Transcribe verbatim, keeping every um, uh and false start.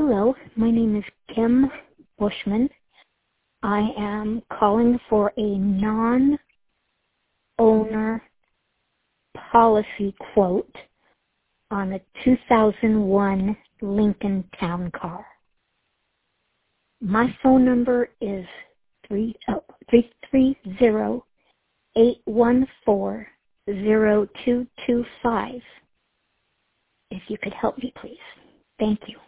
Hello, my name is Kim Bushman. I am calling for a non-owner policy quote on a two thousand one Lincoln Town Car. My phone number is three three zero, eight one four, zero two two five. If you could help me, please. Thank you.